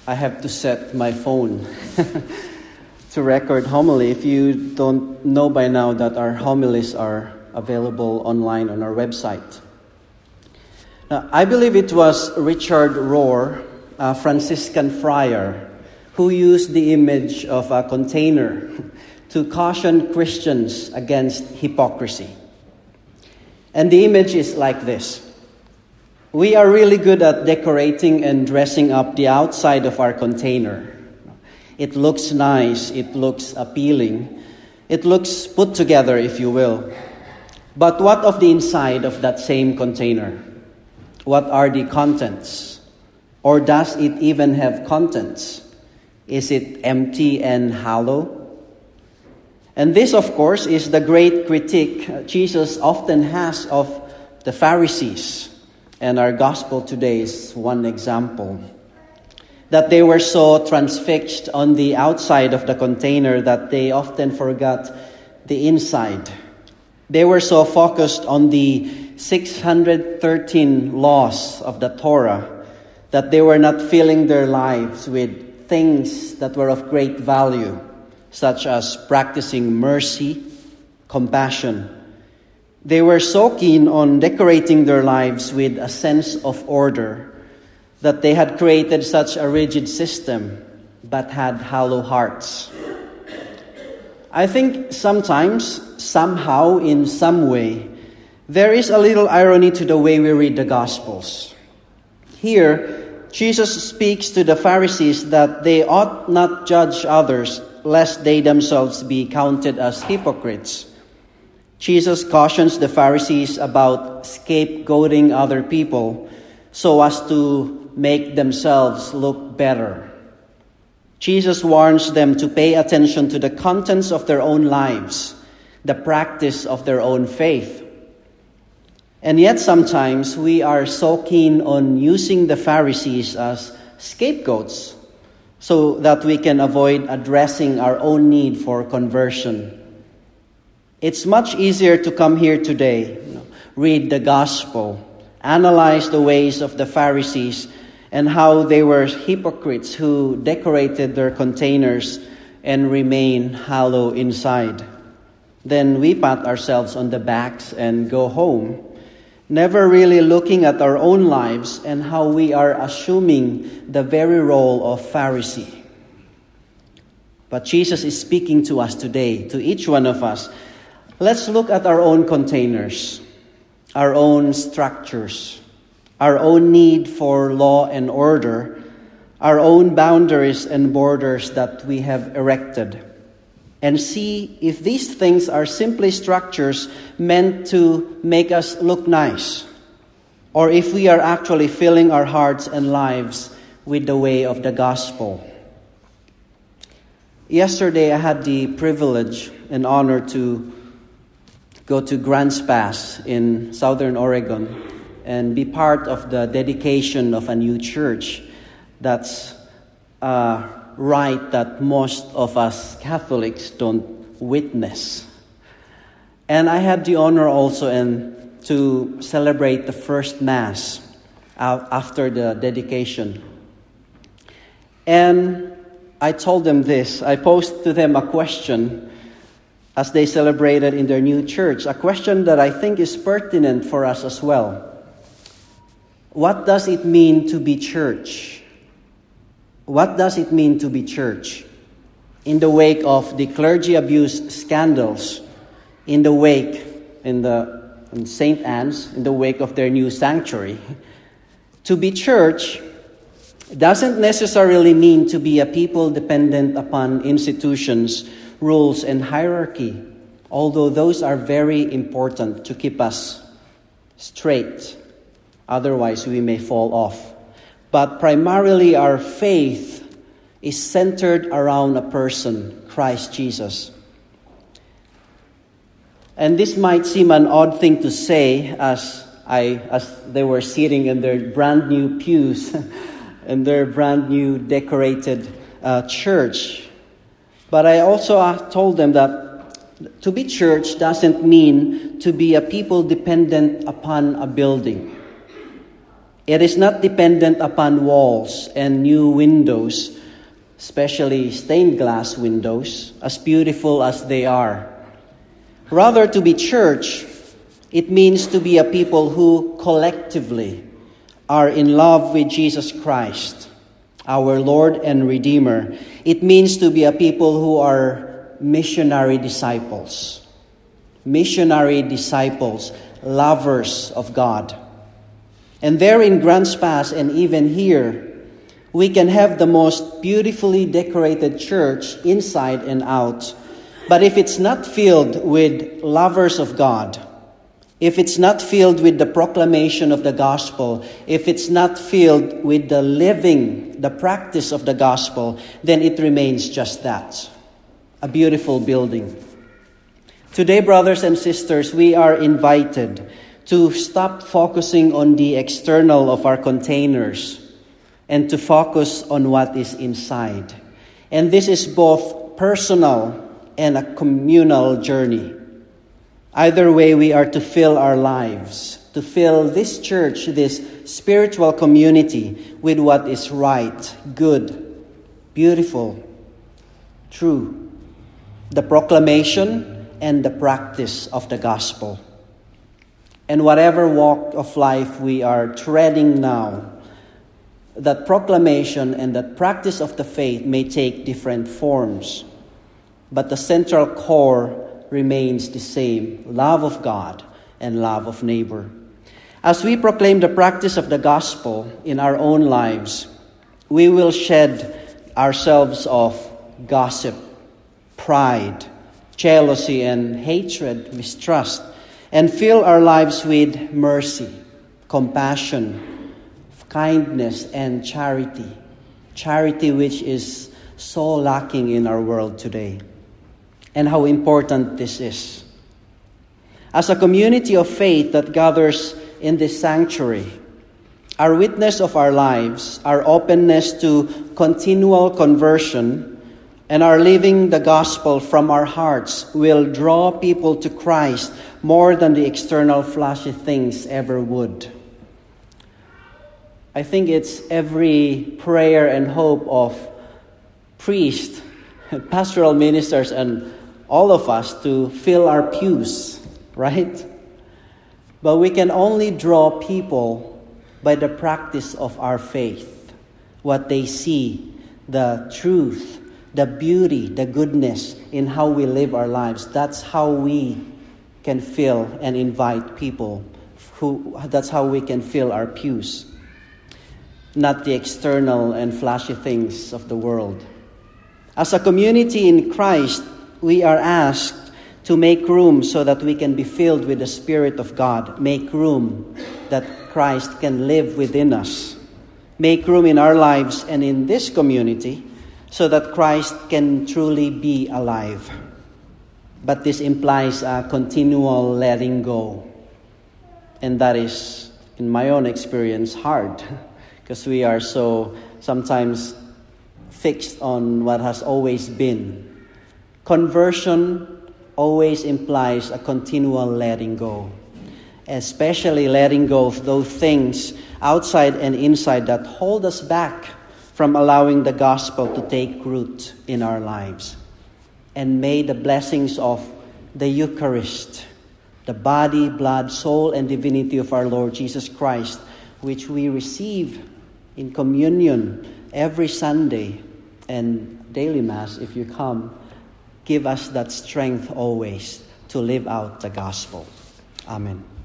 I have to set my phone to record homily. If you don't know by now that our homilies are available online on our website. Now, I believe it was Richard Rohr, a Franciscan friar, who used the image of a container to caution Christians against hypocrisy. And the image is like this. We are really good at decorating and dressing up the outside of our container. It looks nice, it looks appealing, it looks put together, if you will. But what of the inside of that same container? What are the contents? Or does it even have contents? Is it empty and hollow? And this, of course, is the great critique Jesus often has of the Pharisees. And our gospel today is one example. That they were so transfixed on the outside of the container that they often forgot the inside. They were so focused on the 613 laws of the Torah that they were not filling their lives with things that were of great value, such as practicing mercy, compassion. They were so keen on decorating their lives with a sense of order that they had created such a rigid system but had hollow hearts. I think sometimes, somehow, in some way, there is a little irony to the way we read the Gospels. Here, Jesus speaks to the Pharisees that they ought not judge others lest they themselves be counted as hypocrites. Jesus cautions the Pharisees about scapegoating other people so as to make themselves look better. Jesus warns them to pay attention to the contents of their own lives, the practice of their own faith. And yet sometimes we are so keen on using the Pharisees as scapegoats so that we can avoid addressing our own need for conversion. It's much easier to come here today, read the gospel, analyze the ways of the Pharisees and how they were hypocrites who decorated their containers and remain hollow inside. Then we pat ourselves on the backs and go home, never really looking at our own lives and how we are assuming the very role of Pharisee. But Jesus is speaking to us today, to each one of us. Let's look at our own containers, our own structures, our own need for law and order, our own boundaries and borders that we have erected, and see if these things are simply structures meant to make us look nice, or if we are actually filling our hearts and lives with the way of the gospel. Yesterday, I had the privilege and honor to go to Grants Pass in Southern Oregon and be part of the dedication of a new church. That's a rite that most of us Catholics don't witness. And I had the honor also to celebrate the first Mass after the dedication. And I told them this. I posed to them a question as they celebrated in their new church, a question that I think is pertinent for us as well. What does it mean to be church? What does it mean to be church? In the wake of the clergy abuse scandals, in St. Anne's, in the wake of their new sanctuary. To be church doesn't necessarily mean to be a people dependent upon institutions, rules, and hierarchy, although those are very important to keep us straight. Otherwise, we may fall off. But primarily, our faith is centered around a person, Christ Jesus. And this might seem an odd thing to say as they were sitting in their brand new pews in their brand new decorated church. But I also told them that to be church doesn't mean to be a people dependent upon a building. It is not dependent upon walls and new windows, especially stained glass windows, as beautiful as they are. Rather, to be church, it means to be a people who collectively are in love with Jesus Christ, our Lord and Redeemer. It means to be a people who are missionary disciples. Missionary disciples, lovers of God. And there in Grants Pass and even here, we can have the most beautifully decorated church inside and out. But if it's not filled with lovers of God, if it's not filled with the proclamation of the gospel, if it's not filled with the living, the practice of the gospel, then it remains just that, a beautiful building. Today, brothers and sisters, we are invited to stop focusing on the external of our containers and to focus on what is inside. And this is both personal and a communal journey. Either way, we are to fill our lives, to fill this church, this spiritual community with what is right, good, beautiful, true, the proclamation and the practice of the gospel. And whatever walk of life we are treading now, that proclamation and that practice of the faith may take different forms, but the central core remains the same: love of God and love of neighbor. As we proclaim the practice of the gospel in our own lives, we will shed ourselves of gossip, pride, jealousy, and hatred, mistrust, and fill our lives with mercy, compassion, kindness, and charity. Charity which is so lacking in our world today. And how important this is. As a community of faith that gathers in this sanctuary, our witness of our lives, our openness to continual conversion, and our living the gospel from our hearts will draw people to Christ more than the external flashy things ever would. I think it's every prayer and hope of priests, pastoral ministers, and all of us to fill our pews, right? But we can only draw people by the practice of our faith, what they see, the truth, the beauty, the goodness in how we live our lives. That's how we can fill and invite people. That's how we can fill our pews. Not the external and flashy things of the world. As a community in Christ, we are asked to make room so that we can be filled with the Spirit of God. Make room that Christ can live within us. Make room in our lives and in this community so that Christ can truly be alive. But this implies a continual letting go. And that is, in my own experience, hard. Because we are so sometimes fixed on what has always been. Conversion always implies a continual letting go. Especially letting go of those things outside and inside that hold us back from allowing the gospel to take root in our lives. And may the blessings of the Eucharist, the body, blood, soul, and divinity of our Lord Jesus Christ, which we receive in communion every Sunday and daily Mass if you come, give us that strength always to live out the gospel. Amen.